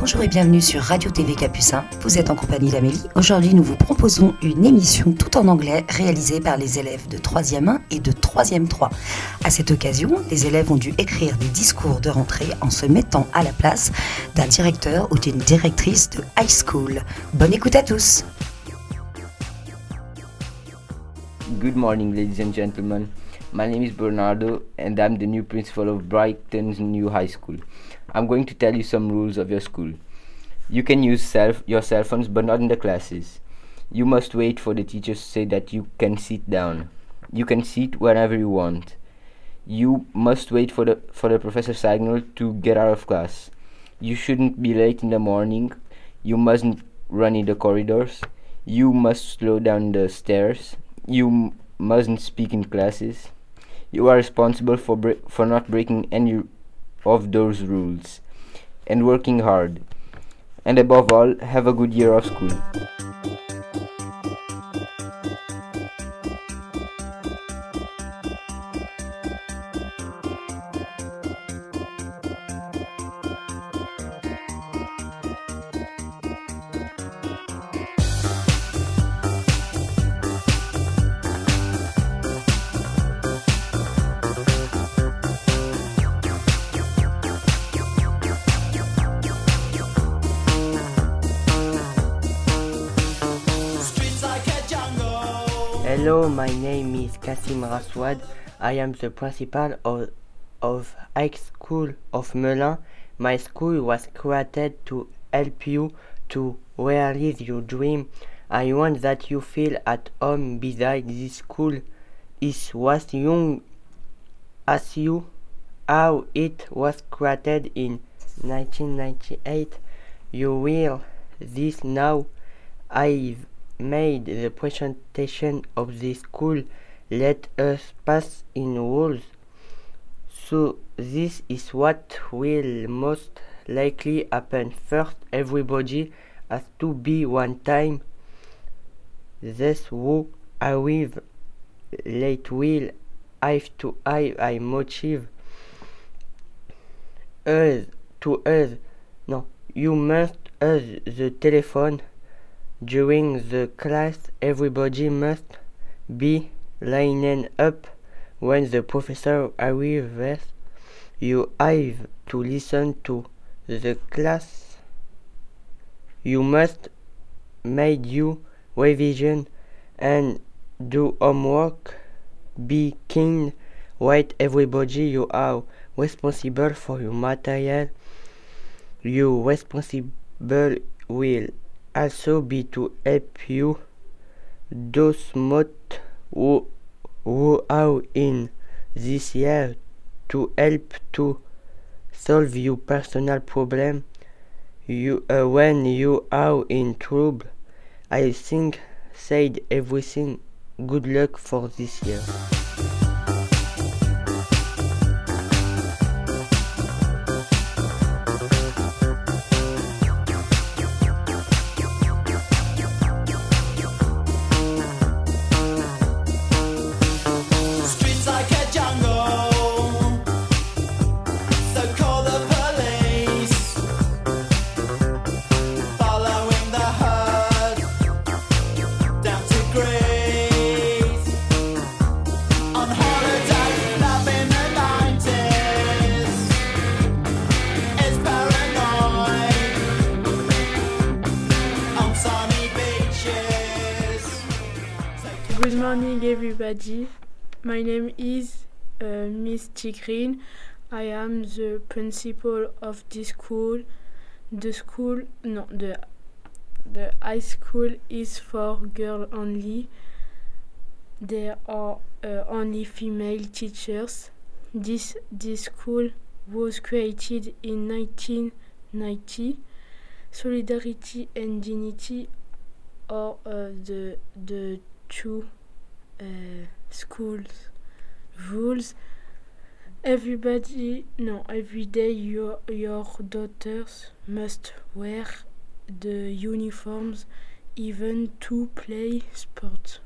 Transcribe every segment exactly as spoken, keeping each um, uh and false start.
Bonjour et bienvenue sur Radio T V Capucin. Vous êtes en compagnie d'Amélie. Aujourd'hui, nous vous proposons une émission tout en anglais réalisée par les élèves de troisième un et de troisième trois. À cette occasion, les élèves ont dû écrire des discours de rentrée en se mettant à la place d'un directeur ou d'une directrice de high school. Bonne écoute à tous. Good morning, ladies and gentlemen. My name is Bernardo and I'm the new principal of Brighton's new high school. I'm going to tell you some rules of your school. You can use self, your cell phones, but not in the classes. You must wait for the teachers to say that you can sit down. You can sit whenever you want. You must wait for the for the professor's signal to get out of class. You shouldn't be late in the morning. You mustn't run in the corridors. You must slow down the stairs. You m- mustn't speak in classes. You are responsible for bre- for not breaking any of those rules and working hard. And above all, have a good year of school. Hello, my name is Kasim Raswad. I am the principal of, of High School of Melun. My school was created to help you to realize your dream. I want that you feel at home beside this school. It was young as you, how it was created in nineteen ninety-eight. You will this now. I've made the presentation of the school. Let us pass in rules. So this is what will most likely happen. First, everybody has to be one time. This who arrive late will have to have a motive. Us to us. No, you must use the telephone. During the class, everybody must be lining up when the professor arrives. You have to listen to the class. You must make your revision and do homework. Be kind. Wait, everybody, you are responsible for your material. Your responsible will also be to help you those mod who, who are in this year to help to solve your personal problem you uh, when you are in trouble. I think said everything. Good luck for this year. Good morning, everybody. My name is uh, Miss Tigrin. I am the principal of this school. The school, no, the the high school is for girls only. There are uh, only female teachers. This this school was created in nineteen ninety. Solidarity and dignity are uh, the the two uh, schools rules. Everybody, no, every day your your daughters must wear the uniforms, even to play sports.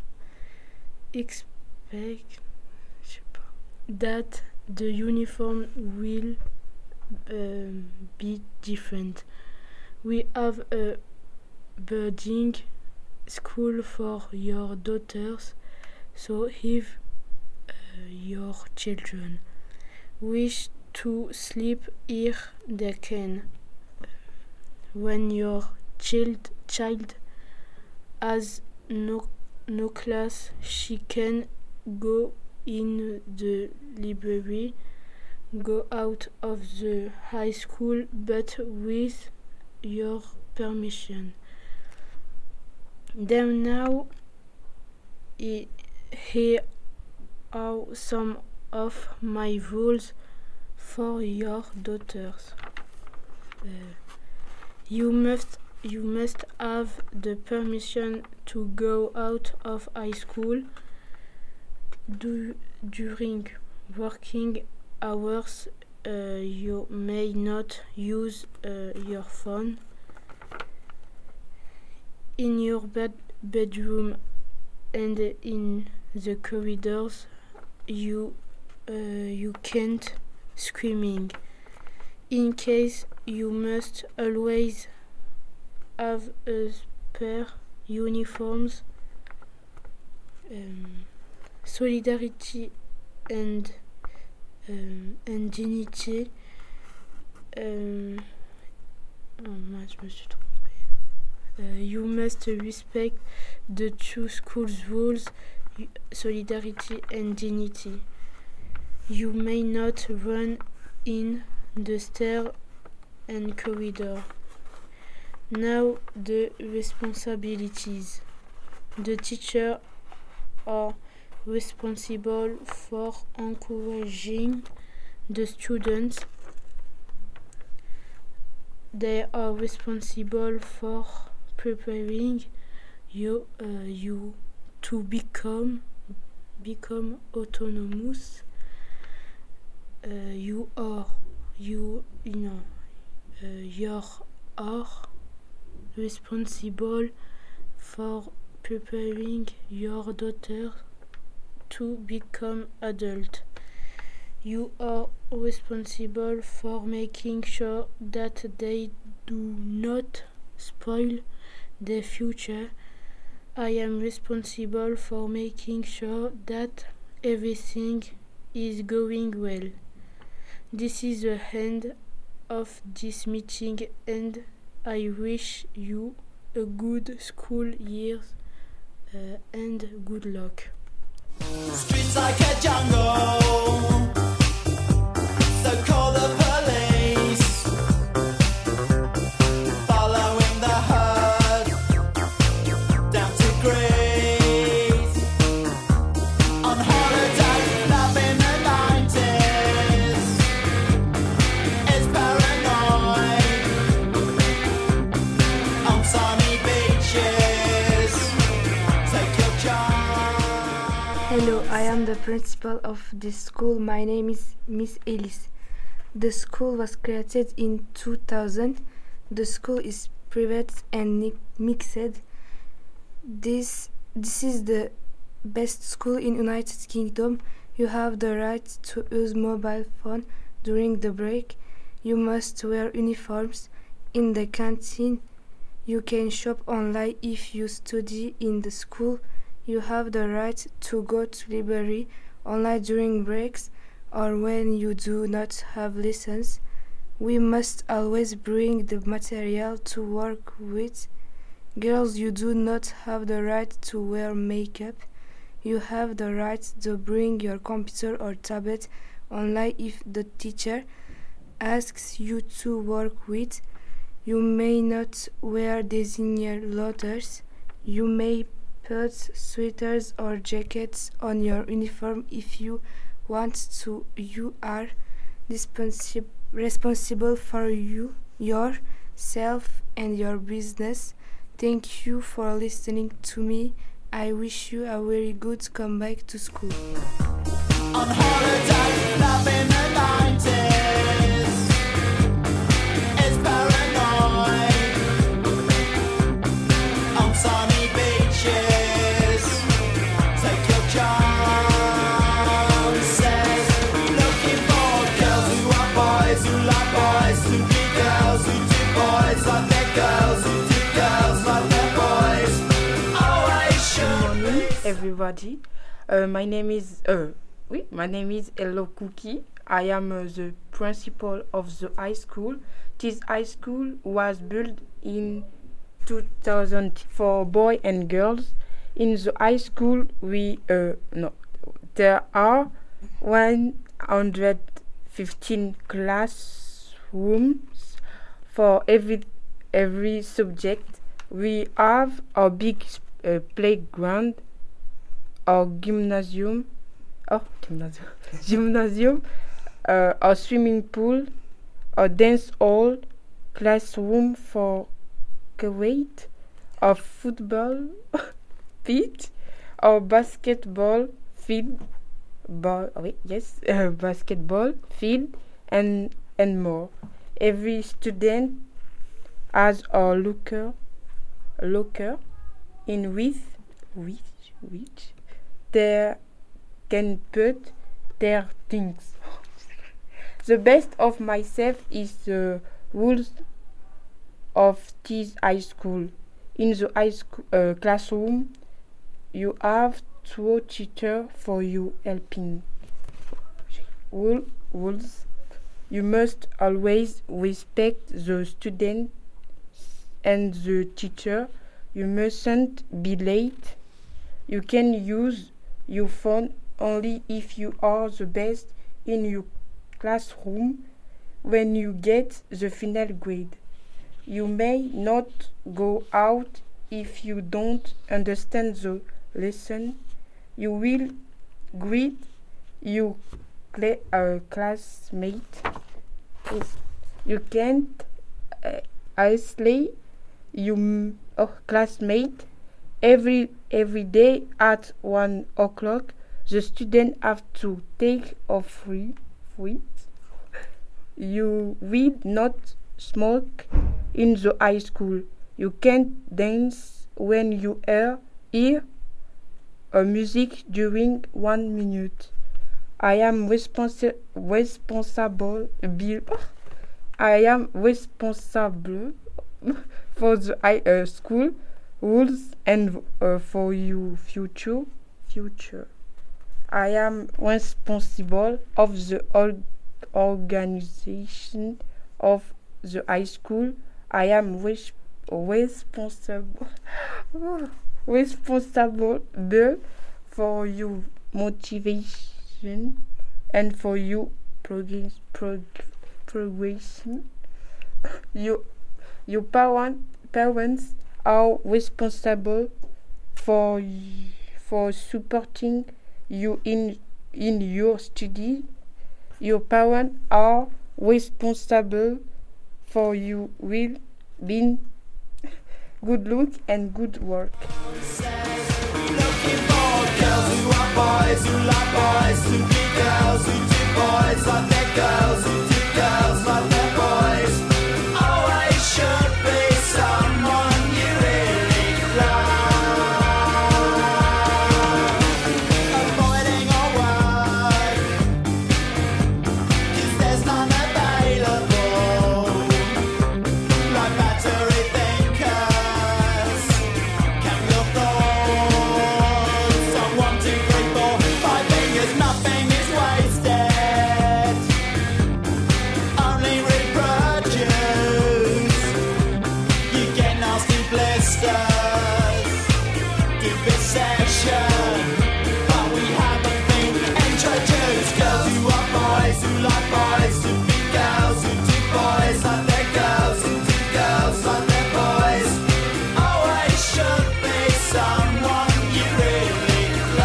Expect that the uniform will um, be different. We have a boarding school for your daughters, so if uh, your children wish to sleep here, they can. When your child child has no no class, she can go in the library, go out of the high school, but with your permission. Then now, he- here are some of my rules for your daughters. Uh, you must you must have the permission to go out of high school du- during working hours. Uh, you may not use uh, your phone in your bed bedroom and in the corridors. You uh, you can't screaming. In case, you must always have a spare uniforms. Um, solidarity and um, and dignity. Um, oh, mince, je me suis trompée. Uh, you must respect the two schools rules, solidarity and dignity. You may not run in the stair and corridor. Now the responsibilities. The teacher are responsible for encouraging the students. They are responsible for preparing you, uh, you to become become autonomous. Uh, you are you you know uh, you are responsible for preparing your daughter to become adult. You are responsible for making sure that they do not spoil their future. I am responsible for making sure that everything is going well. This is the end of this meeting, and I wish you a good school year uh, and good luck. Streets like a jungle, so call the police. Following the herd down to Greece. On holiday, love in the nineties. It's paranoid. On sunny beaches, take your chance. Hello, I am the principal of this school. My name is Miss Ellis. The school was created in two thousand. The school is private and ni- mixed. This this is the best school in United Kingdom. You have the right to use mobile phone during the break. You must wear uniforms in the canteen. You can shop online if you study in the school. You have the right to go to library online during breaks or when you do not have lessons. We must always bring the material to work with. Girls, you do not have the right to wear makeup. You have the right to bring your computer or tablet online if the teacher asks you to work with. You may not wear designer letters. You may put sweaters or jackets on your uniform if you want to. You are responsi- responsible for you, yourself and your business. Thank you for listening to me. I wish you a very good comeback to school. On holiday, love in the nineties. It's paranoid. On sunny beaches, take your chances. Looking for girls who are boys, who like boys, who be girls, who do boys like their everybody. Uh, my name is uh, oui, my name is Hello Cookie. I am uh, the principal of the high school. This high school was built in two thousand for boys and girls. In the high school, we uh, no, there are one hundred fifteen classrooms for every every subject. We have a big uh, playground, or gymnasium, oh gymnasium, gymnasium, uh, a swimming pool, a dance hall, classroom for Kuwait, a football pitch, a basketball field, ball, oh wait, yes, uh, basketball field, and and more. Every student has a locker, locker, in which which which they can put their things. The best of myself is the rules of this high school. In the high school uh, classroom, you have two teachers for you helping. Rule, rules. You must always respect the student and the teacher. You mustn't be late. You can use your phone only if you are the best in your classroom when you get the final grade. You may not go out if you don't understand the lesson. You will greet your cla- uh, classmate. Yes. You can't uh, isolate your m- oh, classmate. Every every day at one o'clock, the student have to take a free free. You will not smoke in the high school. You can't dance when you hear, hear a music during one minute. I am responsi- responsible. Be- I am responsible for the high uh, school rules and uh, for your future future. I am responsible of the org- organization of the high school. I am res- responsible responsible for your motivation and for your progress prog- progression. You, your parent, parents are responsible for y- for supporting you in in your study. Your parents are responsible for your well-being, good look, and good work. Looking for girls who are boys who like boys, who be girls who do boys like their girls, who do girls like their boys. Always should be someone you really love. Avoiding all work, 'cause there's none available. Like battery thinkers, count your thoughts on one, two, three, four, five fingers. Nothing is wasted, only reproduce. You get nasty blisters, deep obsession, but we haven't been introduced. Girls who are boys who like boys, who be girls who do boys like their girls, who do girls like their boys. Always should be someone you really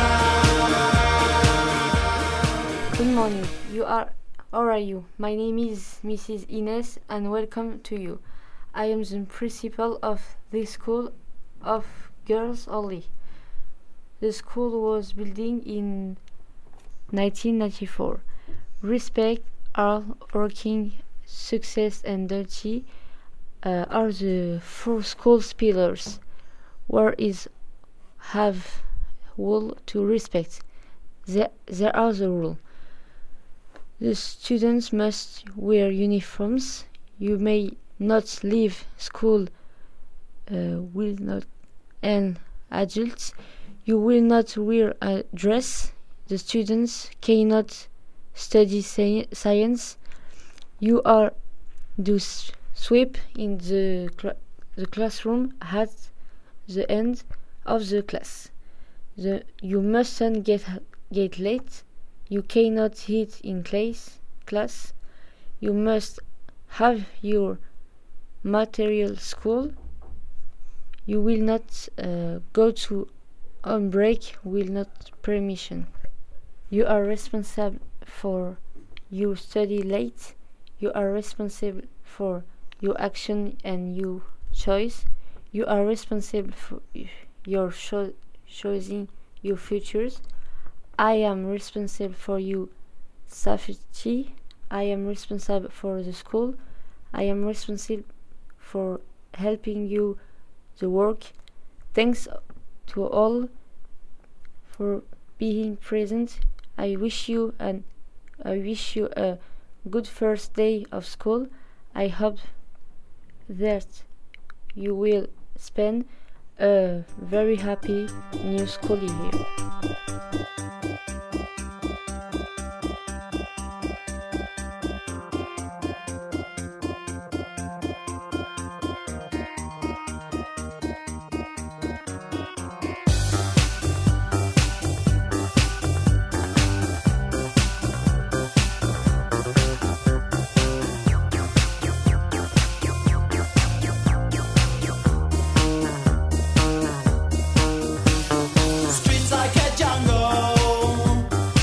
love. Good morning. You are. How are you? My name is Missus Ines, and welcome to you. I am the principal of this school of girls only. The school was built in nineteen ninety-four. Respect, hard working, success, and dirty uh, are the four school's pillars. Where is have rule to respect? There, there are the rule. The students must wear uniforms. You may not leave school uh, will not and adults. You will not wear a dress. The students cannot study sci- science. You are to s- sweep in the, cl- the classroom at the end of the class. The, you mustn't get, get late. You cannot eat in class. class. You must have your material school. You will not uh, go to on break, will not permission. You are responsible for you study late. You are responsible for your action and your choice. You are responsible for your cho- choosing your futures. I am responsible for your safety. I am responsible for the school. I am responsible for helping you the work. Thanks to all for being present. I wish you an I wish you a good first day of school. I hope that you will spend a very happy new school year. Streets like a jungle.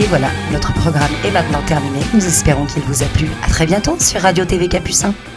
Et voilà, notre programme est maintenant terminé. Nous espérons qu'il vous a plu. À très bientôt sur Radio T V Capucin.